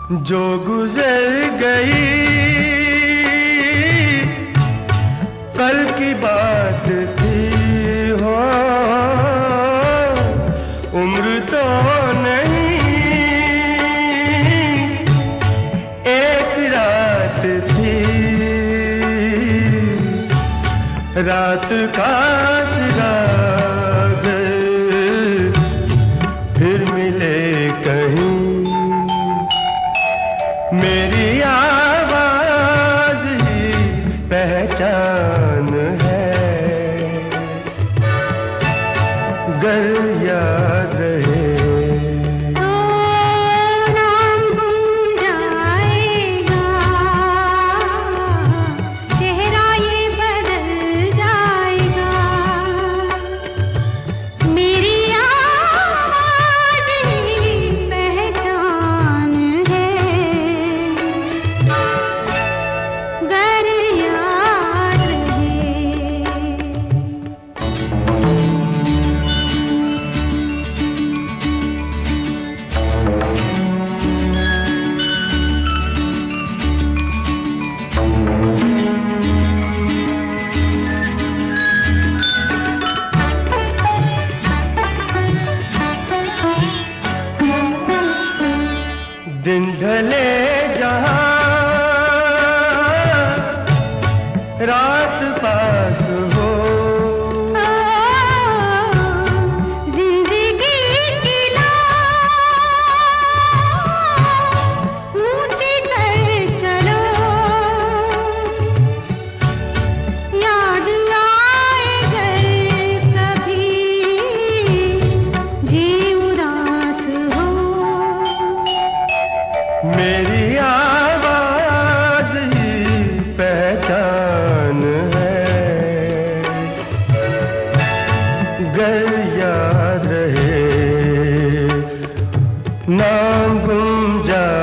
जो गुजर गई कल की बात थी हो, उम्र तो नहीं एक रात थी, रात का सिरागर फिर मिले कहीं, मेरी आवाज ही पहचान है, गर याद रहे दिन ढले जहां रात पास हो, जिंदगी की लौ ऊंची कर चलो, याद आए घर कभी जी उदास हो, मेरी आवाज ही पहचान है, गर याद रहे नाम गुम जा